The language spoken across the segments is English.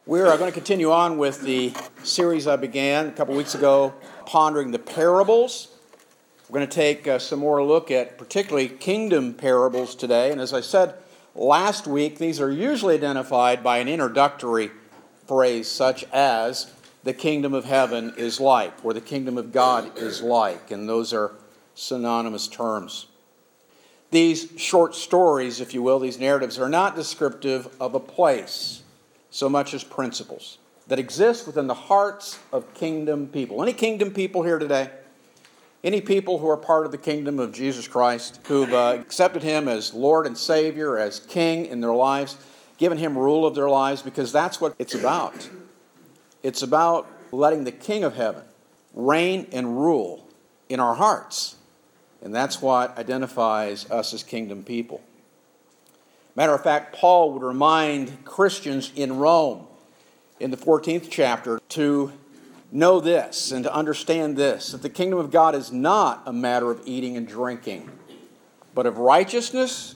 We're going to continue on with the series I began a couple weeks ago, Pondering the Parables. We're going to take some more look at particularly kingdom parables today. And as I said last week, these are usually identified by an introductory phrase such as, the kingdom of heaven is like, or the kingdom of God is like. And those are synonymous terms. These short stories, if you will, these narratives, are not descriptive of a place so much as principles that exist within the hearts of kingdom people. Any kingdom people here today? Any people who are part of the kingdom of Jesus Christ, who've accepted Him as Lord and Savior, as King in their lives, given Him rule of their lives, because that's what it's about. It's about letting the King of heaven reign and rule in our hearts. And that's what identifies us as kingdom people. Matter of fact, Paul would remind Christians in Rome in the 14th chapter to know this and to understand this, that the kingdom of God is not a matter of eating and drinking, but of righteousness,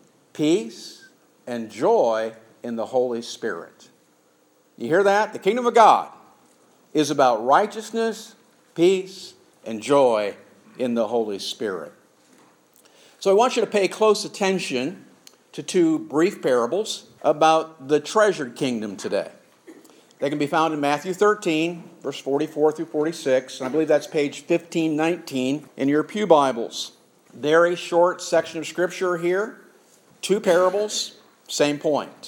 peace, and joy in the Holy Spirit. You hear that? The kingdom of God is about righteousness, peace, and joy in the Holy Spirit. So I want you to pay close attention to two brief parables about the treasured kingdom today. They can be found in Matthew 13, verse 44 through 46. And I believe that's page 1519 in your pew Bibles. Very short section of Scripture here. Two parables, same point.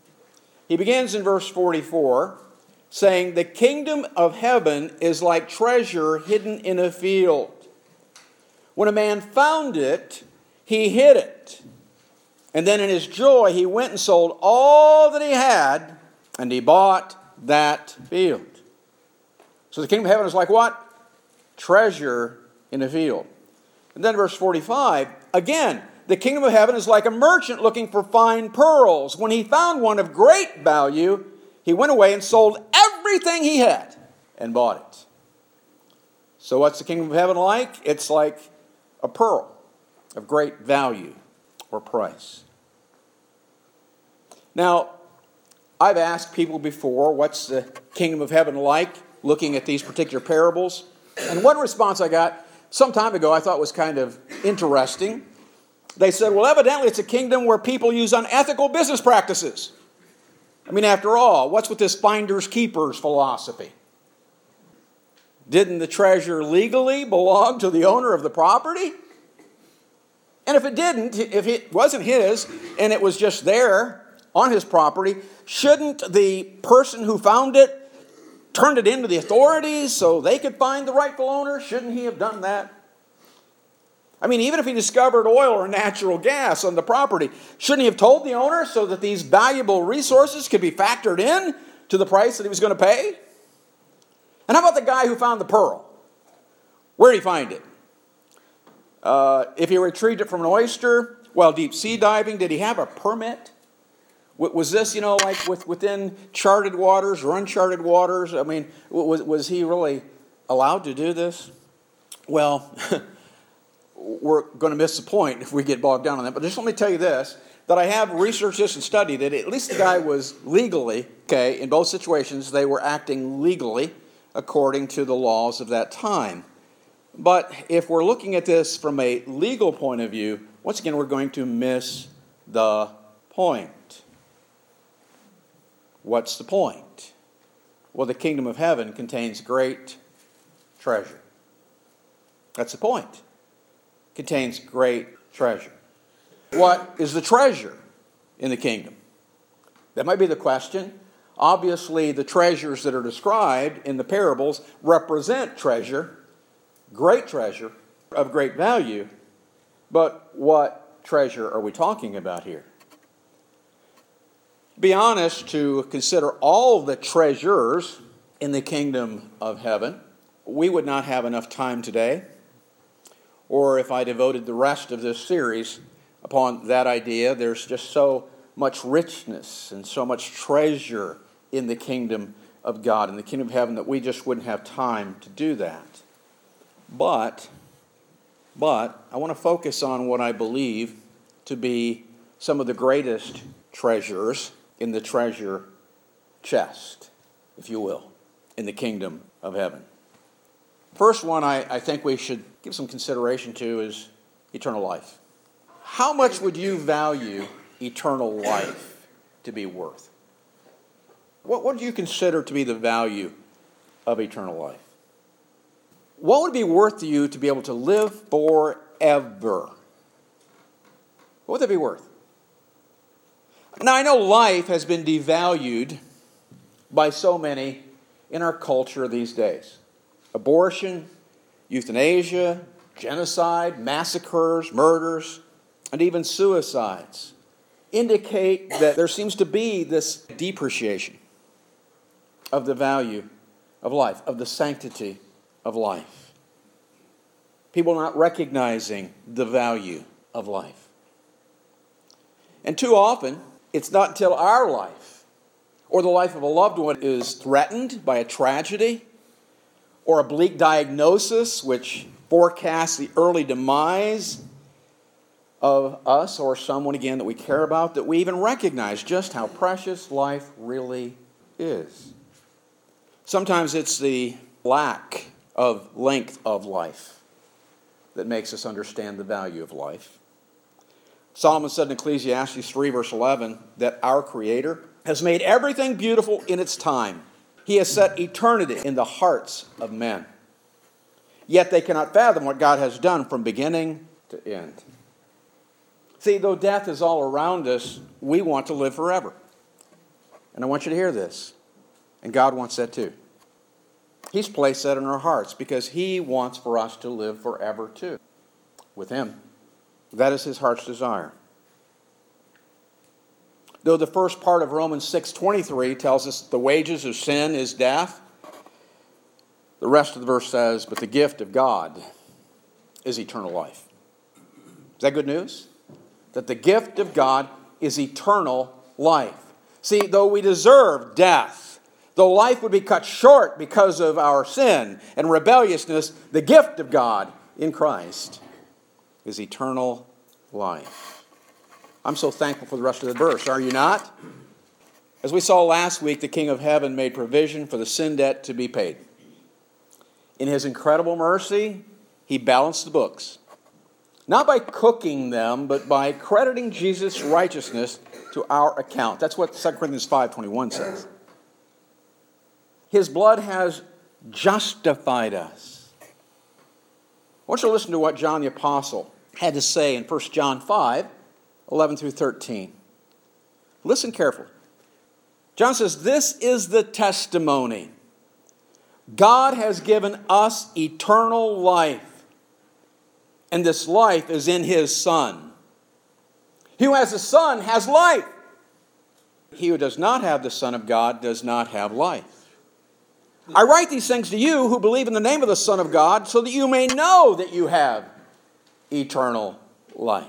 He begins in verse 44, saying, "The kingdom of heaven is like treasure hidden in a field. When a man found it, he hid it. And then in his joy, he went and sold all that he had, and he bought that field." So the kingdom of heaven is like what? Treasure in a field. And then verse 45, again, the kingdom of heaven is like a merchant looking for fine pearls. When he found one of great value, he went away and sold everything he had and bought it. So what's the kingdom of heaven like? It's like a pearl of great value or price. Now, I've asked people before, what's the kingdom of heaven like, looking at these particular parables. And one response I got some time ago I thought was kind of interesting. They said, well, evidently it's a kingdom where people use unethical business practices. I mean, after all, what's with this finders keepers philosophy? Didn't the treasure legally belong to the owner of the property? And if it didn't, if it wasn't his and it was just there on his property, shouldn't the person who found it turn it into the authorities so they could find the rightful owner? Shouldn't he have done that? I mean, even if he discovered oil or natural gas on the property, shouldn't he have told the owner so that these valuable resources could be factored in to the price that he was going to pay? And how about the guy who found the pearl? Where did he find it? If he retrieved it from an oyster while deep sea diving, did he have a permit? Was this, like within charted waters or uncharted waters? I mean, was he really allowed to do this? Well, we're going to miss the point if we get bogged down on that. But just let me tell you this, that I have researched this and studied it. At least the guy was legally, in both situations, they were acting legally according to the laws of that time. But if we're looking at this from a legal point of view, once again, we're going to miss the point. What's the point? Well, the kingdom of heaven contains great treasure. That's the point. It contains great treasure. What is the treasure in the kingdom? That might be the question. Obviously, the treasures that are described in the parables represent treasure, great treasure, of great value. But what treasure are we talking about here? To be honest, to consider all the treasures in the kingdom of heaven, we would not have enough time today. Or if I devoted the rest of this series upon that idea, there's just so much richness and so much treasure in the kingdom of God, in the kingdom of heaven, that we just wouldn't have time to do that. But I want to focus on what I believe to be some of the greatest treasures in the treasure chest, if you will, in the kingdom of heaven. First one I think we should give some consideration to is eternal life. How much would you value eternal life to be worth? What do you consider to be the value of eternal life? What would it be worth to you to be able to live forever? What would that be worth? Now, I know life has been devalued by so many in our culture these days. Abortion, euthanasia, genocide, massacres, murders, and even suicides indicate that there seems to be this depreciation of the value of life, of the sanctity of life. People not recognizing the value of life. And too often, it's not until our life or the life of a loved one is threatened by a tragedy or a bleak diagnosis which forecasts the early demise of us or someone, again, that we care about, that we even recognize just how precious life really is. Sometimes it's the lack of length of life that makes us understand the value of life. Solomon said in Ecclesiastes 3, verse 11, that our Creator has made everything beautiful in its time. He has set eternity in the hearts of men. Yet they cannot fathom what God has done from beginning to end. See, though death is all around us, we want to live forever. And I want you to hear this. And God wants that too. He's placed that in our hearts because He wants for us to live forever too with Him. That is His heart's desire. Though the first part of Romans 6:23 tells us the wages of sin is death, the rest of the verse says, but the gift of God is eternal life. Is that good news? That the gift of God is eternal life. See, though we deserve death, though life would be cut short because of our sin and rebelliousness, the gift of God in Christ is eternal life. I'm so thankful for the rest of the verse, are you not? As we saw last week, the King of Heaven made provision for the sin debt to be paid. In His incredible mercy, He balanced the books. Not by cooking them, but by crediting Jesus' righteousness to our account. That's what 2 Corinthians 5:21 says. His blood has justified us. I want you to listen to what John the Apostle had to say in 1 John 5:11 through 13. Listen carefully. John says, this is the testimony. God has given us eternal life, and this life is in His Son. He who has the Son has life. He who does not have the Son of God does not have life. I write these things to you who believe in the name of the Son of God, so that you may know that you have eternal life.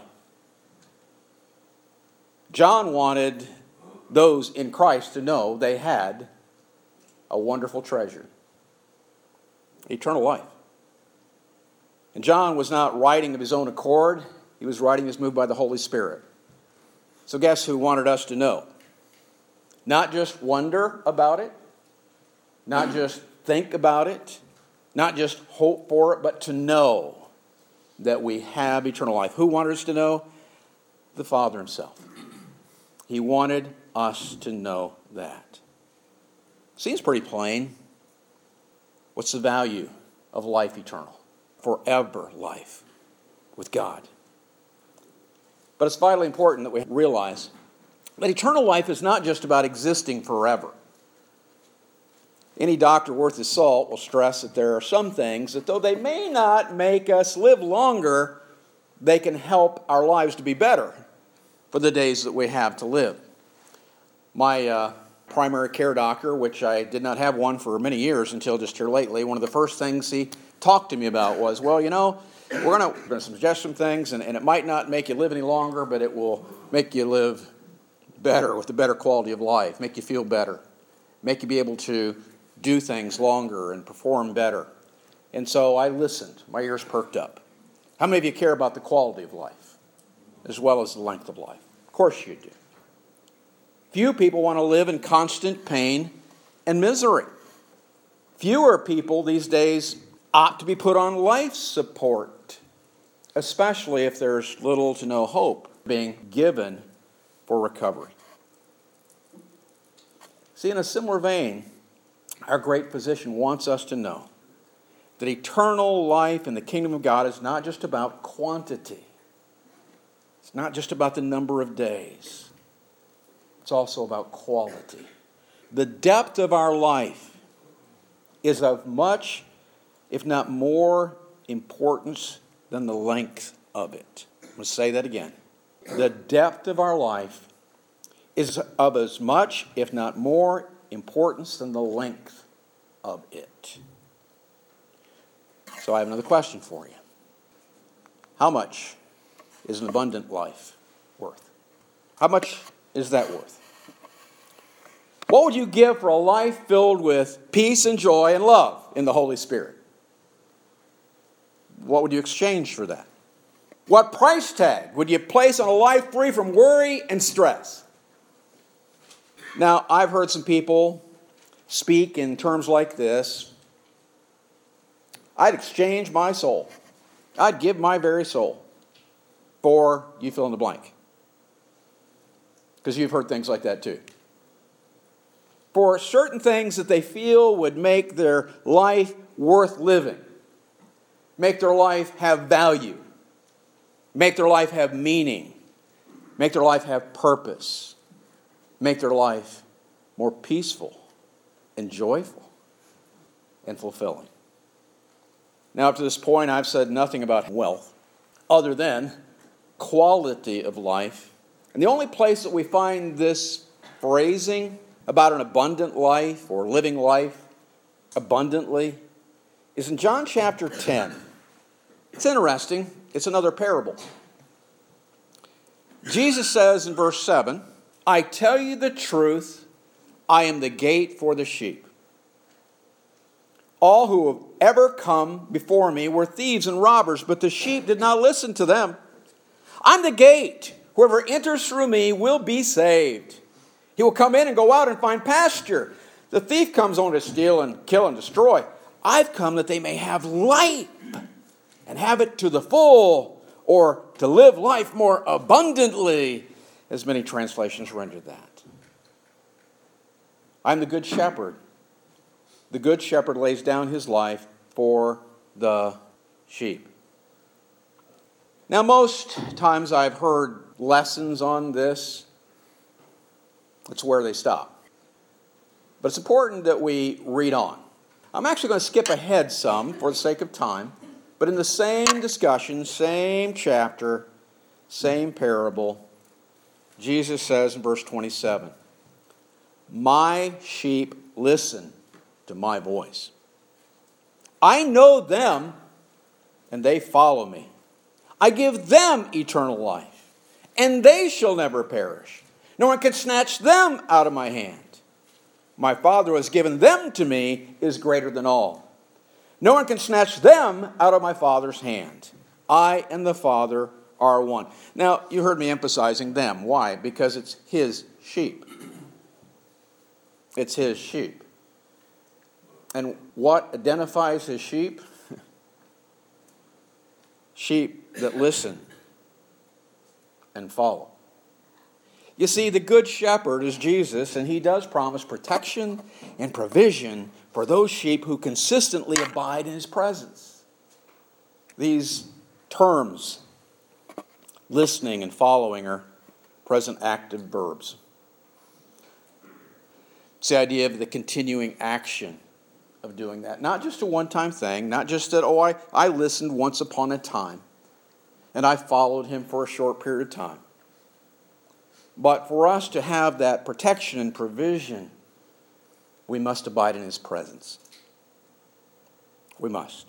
John wanted those in Christ to know they had a wonderful treasure. Eternal life. And John was not writing of his own accord. He was writing as moved by the Holy Spirit. So guess who wanted us to know? Not just wonder about it, not just think about it, not just hope for it, but to know that we have eternal life. Who wanted us to know? The Father Himself. He wanted us to know that. Seems pretty plain. What's the value of life eternal? Forever life with God. But it's vitally important that we realize that eternal life is not just about existing forever. Any doctor worth his salt will stress that there are some things that though they may not make us live longer, they can help our lives to be better for the days that we have to live. My primary care doctor, which I did not have one for many years until just here lately, one of the first things he talked to me about was, well, you know, we're going to suggest some things, and it might not make you live any longer, but it will make you live better with a better quality of life, make you feel better, make you be able to do things longer and perform better. And so I listened. My ears perked up. How many of you care about the quality of life as well as the length of life? Of course you do. Few people want to live in constant pain and misery. Fewer people these days opt to be put on life support, especially if there's little to no hope being given for recovery. See, in a similar vein, our great physician wants us to know that eternal life in the kingdom of God is not just about quantity. It's not just about the number of days. It's also about quality. The depth of our life is of much, if not more, importance than the length of it. I'm going to say that again. The depth of our life is of as much, if not more, importance than the length of it. So I have another question for you. How much is an abundant life worth? How much is that worth? What would you give for a life filled with peace and joy and love in the Holy Spirit? What would you exchange for that? What price tag would you place on a life free from worry and stress? Now, I've heard some people speak in terms like this. I'd exchange my soul. I'd give my very soul for you fill in the blank. Because you've heard things like that too. For certain things that they feel would make their life worth living, make their life have value, make their life have meaning, make their life have purpose, make their life more peaceful and joyful and fulfilling. Now, up to this point, I've said nothing about wealth other than quality of life. And the only place that we find this phrasing about an abundant life or living life abundantly is in John chapter 10. It's interesting. It's another parable. Jesus says in verse 7, I tell you the truth, I am the gate for the sheep. All who have ever come before me were thieves and robbers, but the sheep did not listen to them. I'm the gate. Whoever enters through me will be saved. He will come in and go out and find pasture. The thief comes only to steal and kill and destroy. I've come that they may have life and have it to the full, or to live life more abundantly, as many translations render that. I'm the good shepherd. The good shepherd lays down his life for the sheep. Now, most times I've heard lessons on this. It's where they stop. But it's important that we read on. I'm actually going to skip ahead some for the sake of time. But in the same discussion, same chapter, same parable, Jesus says in verse 27, my sheep listen to my voice. I know them, and they follow me. I give them eternal life, and they shall never perish. No one can snatch them out of my hand. My Father who has given them to me is greater than all. No one can snatch them out of my Father's hand. I and the Father are one. Now, you heard me emphasizing them. Why? Because it's his sheep. It's his sheep. And what identifies his sheep? Sheep that listen and follow. You see, the good shepherd is Jesus, and he does promise protection and provision for those sheep who consistently abide in his presence. These terms, listening and following, are present active verbs. It's the idea of the continuing action of doing that. Not just a one-time thing, not just that, I listened once upon a time, and I followed him for a short period of time. But for us to have that protection and provision, we must abide in his presence. We must.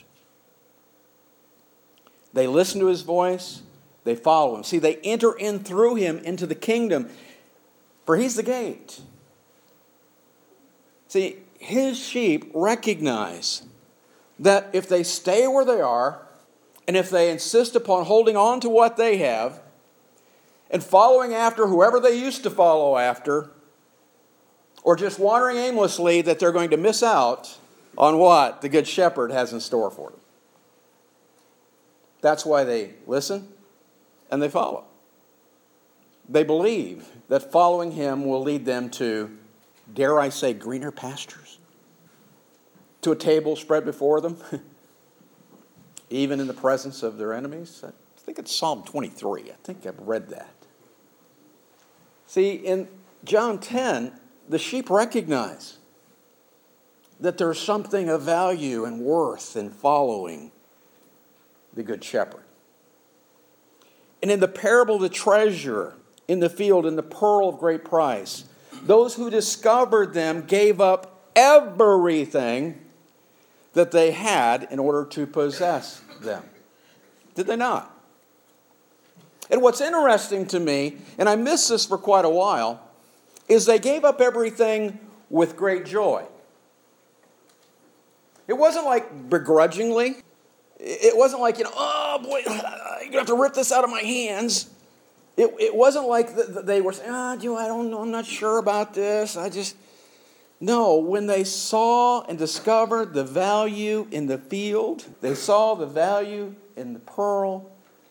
They listen to his voice. They follow him. See, they enter in through him into the kingdom, for he's the gate. See, his sheep recognize that if they stay where they are, and if they insist upon holding on to what they have, and following after whoever they used to follow after, or just wandering aimlessly, that they're going to miss out on what the Good Shepherd has in store for them. That's why they listen and they follow. They believe that following him will lead them to, dare I say, greener pastures, to a table spread before them, even in the presence of their enemies. I think it's Psalm 23. I think I've read that. See, in John 10, the sheep recognize that there's something of value and worth in following the Good Shepherd. And in the parable of the treasure in the field and the pearl of great price, those who discovered them gave up everything that they had in order to possess them. Did they not? And what's interesting to me, and I missed this for quite a while, is they gave up everything with great joy. It wasn't like begrudgingly. It wasn't like, oh boy, you're going to have to rip this out of my hands. It wasn't like they were saying, I don't know, I'm not sure about this. No, when they saw and discovered the value in the field, they saw the value in the pearl,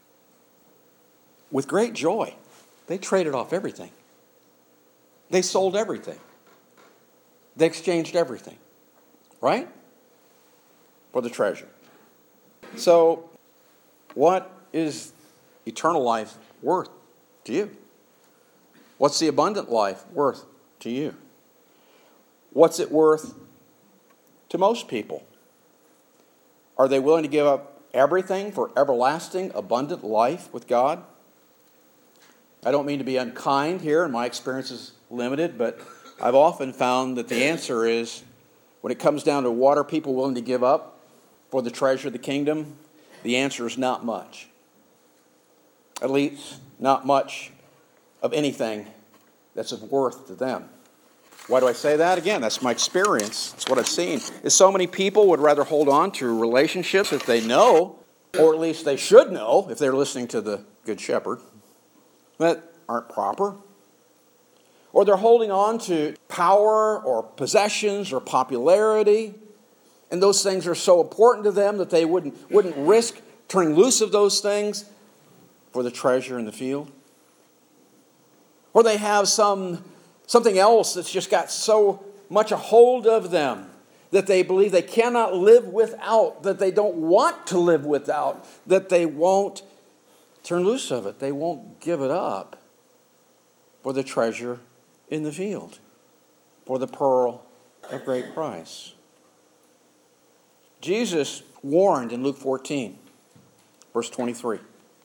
with great joy, they traded off everything. They sold everything. They exchanged everything, right? For the treasure. So, what is eternal life worth to you? What's the abundant life worth to you? What's it worth to most people? Are they willing to give up everything for everlasting, abundant life with God? I don't mean to be unkind here, and my experience is limited, but I've often found that the answer is, when it comes down to what are people willing to give up for the treasure of the kingdom, the answer is not much. At least, not much of anything that's of worth to them. Why do I say that? Again, that's my experience. It's what I've seen. Is so many people would rather hold on to relationships that they know, or at least they should know if they're listening to the Good Shepherd, that aren't proper. Or they're holding on to power or possessions or popularity, and those things are so important to them that they wouldn't risk turning loose of those things for the treasure in the field. Or they have something else that's just got so much a hold of them that they believe they cannot live without, that they don't want to live without, that they won't turn loose of it. They won't give it up for the treasure in the field, for the pearl of great price. Jesus warned in Luke 14, verse 23,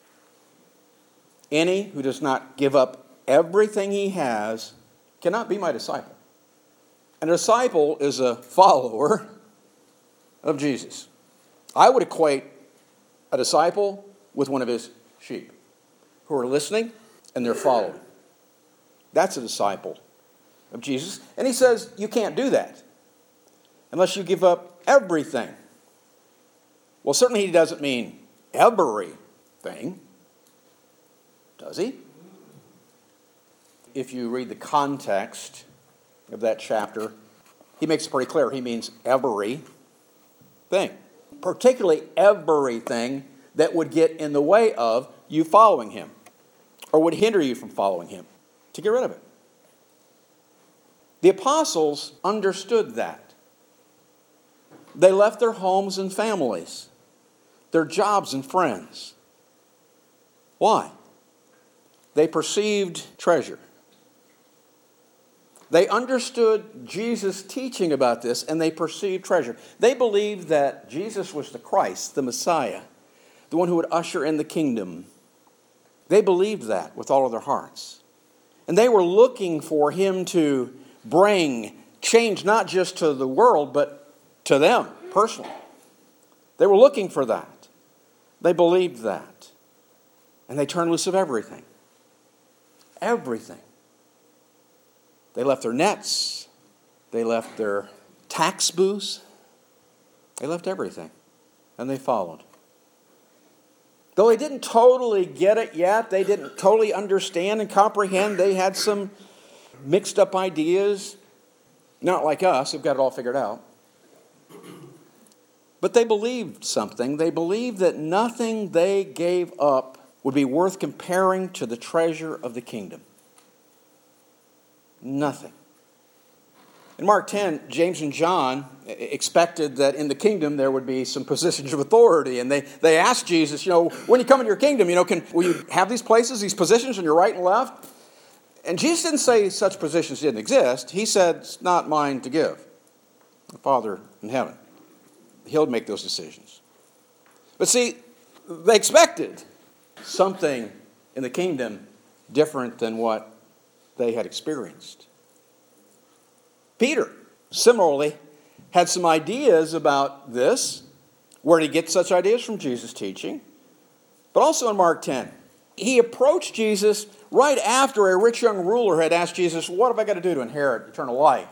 any who does not give up everything he has cannot be my disciple. And a disciple is a follower of Jesus. I would equate a disciple with one of his sheep who are listening and they're following. That's a disciple of Jesus. And he says you can't do that unless you give up everything. Well, certainly he doesn't mean everything, does he? If you read the context of that chapter, he makes it pretty clear. He means everything. Particularly everything that would get in the way of you following him or would hinder you from following him, to get rid of it. The apostles understood that. They left their homes and families, their jobs and friends. Why? They perceived treasure. They understood Jesus' teaching about this, and they perceived treasure. They believed that Jesus was the Christ, the Messiah, the one who would usher in the kingdom. They believed that with all of their hearts. And they were looking for him to bring change not just to the world, but to them personally. They were looking for that. They believed that. And they turned loose of everything. Everything. They left their nets. They left their tax booths. They left everything. And they followed. Though they didn't totally get it yet, they didn't totally understand and comprehend, they had some mixed up ideas. Not like us, who've got it all figured out. But they believed something. They believed that nothing they gave up would be worth comparing to the treasure of the kingdom. Nothing. In Mark 10, James and John expected that in the kingdom there would be some positions of authority. And they asked Jesus, when you come into your kingdom, will you have these places, these positions on your right and left? And Jesus didn't say such positions didn't exist. He said, it's not mine to give. The Father in heaven. He'll make those decisions. But see, they expected something in the kingdom different than what they had experienced. Peter, similarly, had some ideas about this. Where did he get such ideas? From Jesus' teaching. But also in Mark 10. He approached Jesus right after a rich young ruler had asked Jesus, what have I got to do to inherit eternal life?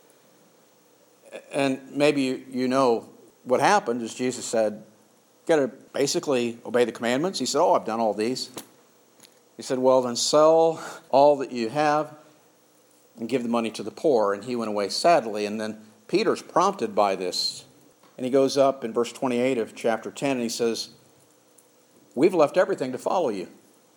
And maybe you know what happened is Jesus said, got to basically obey the commandments. He said, I've done all these. He said, well, then sell all that you have and give the money to the poor. And he went away sadly. And then Peter's prompted by this. And he goes up in verse 28 of chapter 10 and he says, we've left everything to follow you.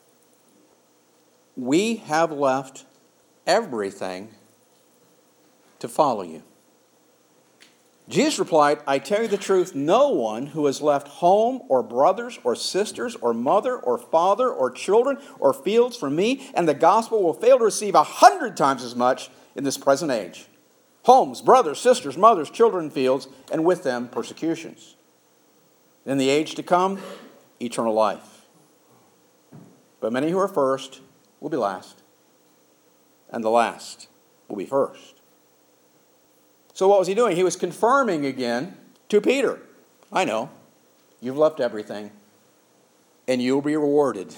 We have left everything to follow you. Jesus replied, I tell you the truth, no one who has left home or brothers or sisters or mother or father or children or fields for me and the gospel will fail to receive 100 times as much in this present age. Homes, brothers, sisters, mothers, children, fields, and with them persecutions. In the age to come, eternal life. But many who are first will be last, and the last will be first. So what was he doing? He was confirming again to Peter, I know, you've left everything, and you'll be rewarded.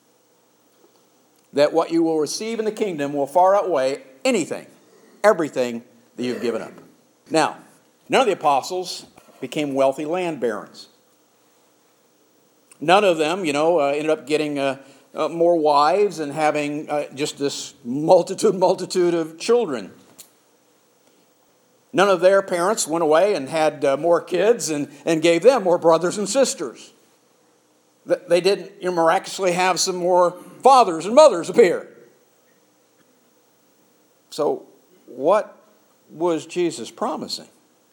That what you will receive in the kingdom will far outweigh anything, everything that you've given up. Now, none of the apostles became wealthy land barons. None of them, ended up getting more wives and having just this multitude of children. None of their parents went away and had more kids and gave them more brothers and sisters. They didn't miraculously have some more fathers and mothers appear. So what was Jesus promising?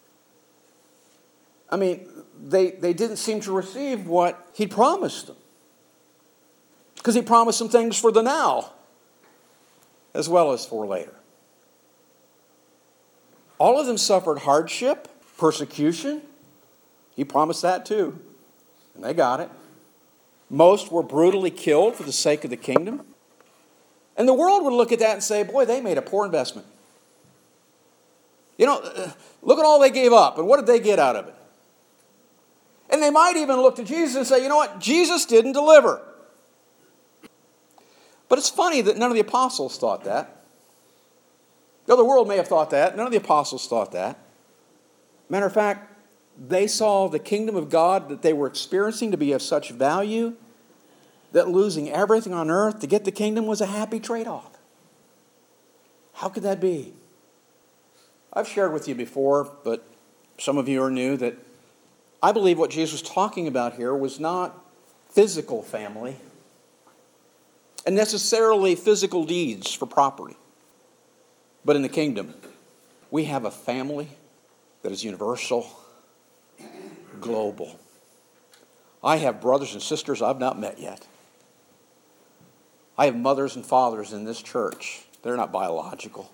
I mean, they didn't seem to receive what he promised them. Because he promised some things for the now as well as for later. All of them suffered hardship, persecution. He promised that too. And they got it. Most were brutally killed for the sake of the kingdom. And the world would look at that and say, boy, they made a poor investment. Look at all they gave up, and what did they get out of it? And they might even look to Jesus and say, you know what? Jesus didn't deliver. But it's funny that none of the apostles thought that. The other world may have thought that. None of the apostles thought that. Matter of fact, they saw the kingdom of God that they were experiencing to be of such value that losing everything on earth to get the kingdom was a happy trade-off. How could that be? I've shared with you before, but some of you are new, that I believe what Jesus was talking about here was not physical family and necessarily physical deeds for property. But in the kingdom, we have a family that is universal, global. I have brothers and sisters I've not met yet. I have mothers and fathers in this church. They're not biological.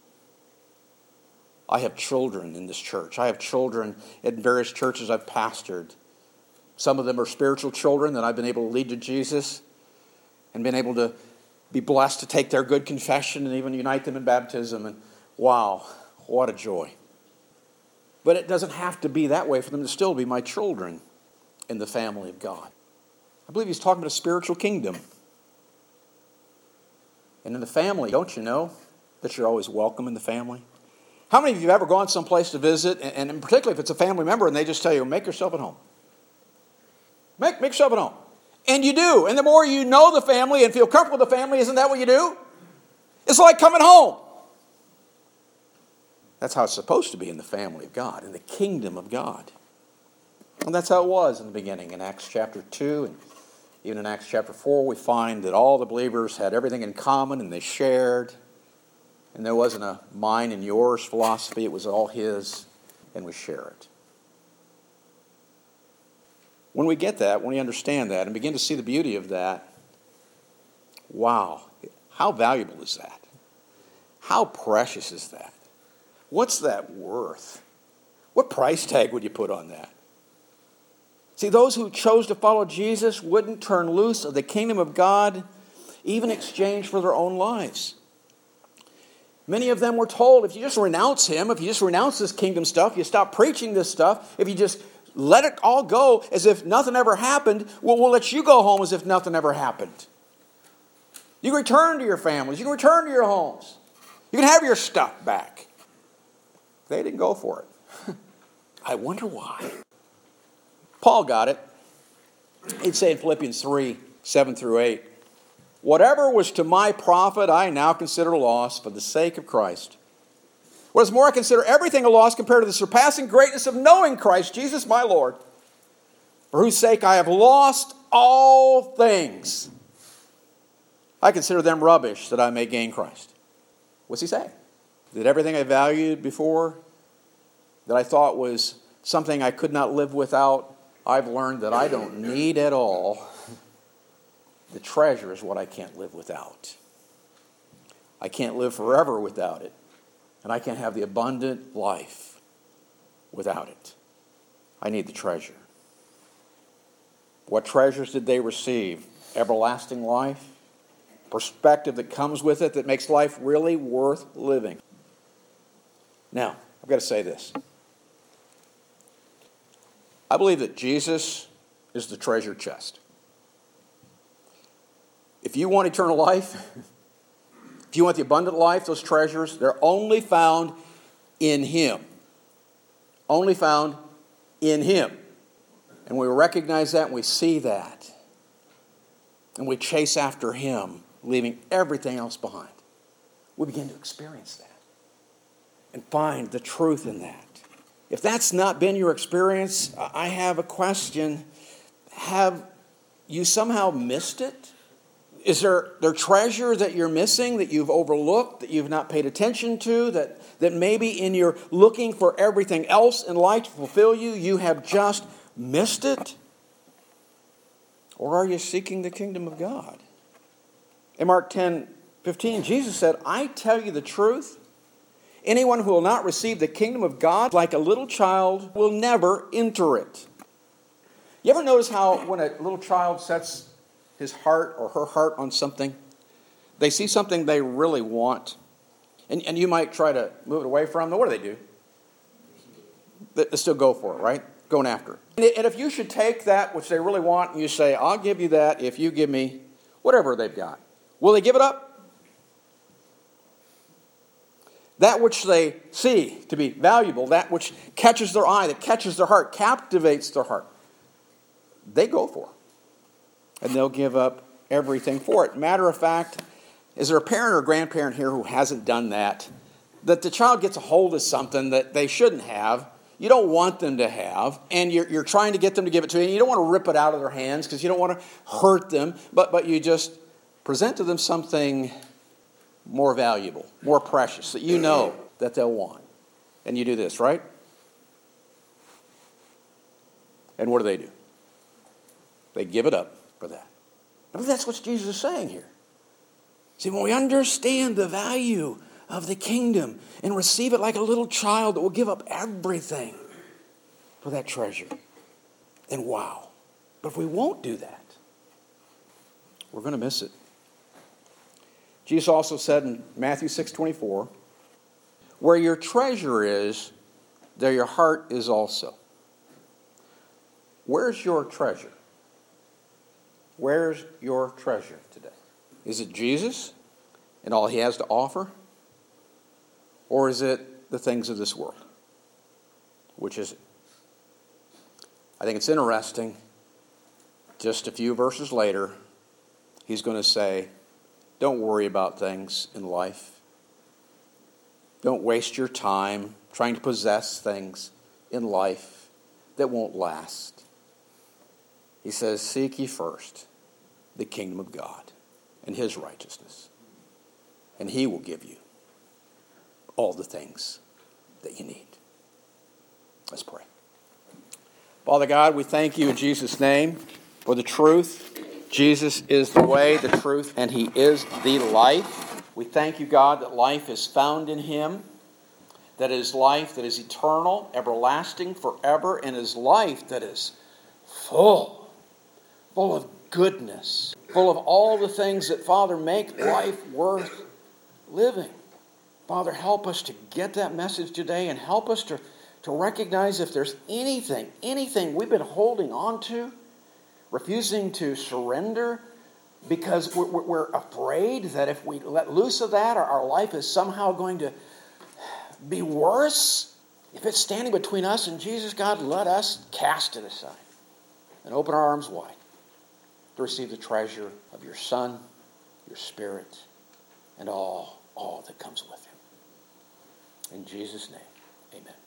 I have children in this church. I have children in various churches I've pastored. Some of them are spiritual children that I've been able to lead to Jesus and been able to be blessed to take their good confession and even unite them in baptism. And wow, what a joy. But it doesn't have to be that way for them to still be my children in the family of God. I believe he's talking about a spiritual kingdom. And in the family, don't you know that you're always welcome in the family? How many of you have ever gone someplace to visit, and particularly if it's a family member, and they just tell you, make yourself at home. Make yourself at home. And you do. And the more you know the family and feel comfortable with the family, isn't that what you do? It's like coming home. That's how it's supposed to be in the family of God, in the kingdom of God. And that's how it was in the beginning. In Acts chapter 2 and even in Acts chapter 4, we find that all the believers had everything in common and they shared. And there wasn't a mine and yours philosophy. It was all his, and we share it. When we get that, when we understand that and begin to see the beauty of that, wow, how valuable is that? How precious is that? What's that worth? What price tag would you put on that? See, those who chose to follow Jesus wouldn't turn loose of the kingdom of God, even in exchange for their own lives. Many of them were told, if you just renounce him, if you just renounce this kingdom stuff, you stop preaching this stuff, if you just let it all go as if nothing ever happened, we'll let you go home as if nothing ever happened. You can return to your families. You can return to your homes. You can have your stuff back. They didn't go for it. I wonder why. Paul got it. He'd say in Philippians 3, 7 through 8, whatever was to my profit, I now consider loss for the sake of Christ. What is more, I consider everything a loss compared to the surpassing greatness of knowing Christ Jesus my Lord, for whose sake I have lost all things. I consider them rubbish that I may gain Christ. What's he saying? That everything I valued before, that I thought was something I could not live without, I've learned that I don't need at all. The treasure is what I can't live without. I can't live forever without it. And I can't have the abundant life without it. I need the treasure. What treasures did they receive? Everlasting life, perspective that comes with it that makes life really worth living. Now, I've got to say this. I believe that Jesus is the treasure chest. If you want eternal life, if you want the abundant life, those treasures, they're only found in him. Only found in him. And we recognize that and we see that. And we chase after him, leaving everything else behind. We begin to experience that and find the truth in that. If that's not been your experience, I have a question. Have you somehow missed it? Is there treasure that you're missing, that you've overlooked, that you've not paid attention to, that maybe in your looking for everything else in life to fulfill you, you have just missed it? Or are you seeking the kingdom of God? In Mark 10:15, Jesus said, I tell you the truth, anyone who will not receive the kingdom of God like a little child will never enter it. You ever notice how when a little child sets his heart or her heart on something, they see something they really want, and you might try to move it away from them? What do? They still go for it, right? Going after it. And if you should take that which they really want and you say, I'll give you that if you give me whatever they've got, will they give it up? That which they see to be valuable, that which catches their eye, that catches their heart, captivates their heart, they go for it. And they'll give up everything for it. Matter of fact, is there a parent or grandparent here who hasn't done that? That the child gets a hold of something that they shouldn't have, you don't want them to have, and you're trying to get them to give it to you, and you don't want to rip it out of their hands because you don't want to hurt them, but you just present to them something more valuable, more precious, that you know that they'll want. And you do this, right? And what do? They give it up for that. I believe that's what Jesus is saying here. See, when we understand the value of the kingdom and receive it like a little child that will give up everything for that treasure, then wow. But if we won't do that, we're going to miss it. Jesus also said in Matthew 6:24, where your treasure is, there your heart is also. Where's your treasure? Where's your treasure today? Is it Jesus and all he has to offer? Or is it the things of this world? Which is it? I think it's interesting. Just a few verses later, he's going to say, don't worry about things in life. Don't waste your time trying to possess things in life that won't last. He says, seek ye first the kingdom of God and his righteousness, and he will give you all the things that you need. Let's pray. Father God, we thank you in Jesus' name for the truth. Jesus is the way, the truth, and he is the life. We thank you, God, that life is found in him, that it is life that is eternal, everlasting, forever, and is life that is full of goodness, full of all the things that, Father, make life worth living. Father, help us to get that message today, and help us to recognize if there's anything we've been holding on to, refusing to surrender, because we're afraid that if we let loose of that, our life is somehow going to be worse. If it's standing between us and Jesus, God, let us cast it aside and open our arms wide to receive the treasure of your Son, your Spirit, and all that comes with him. In Jesus' name, amen.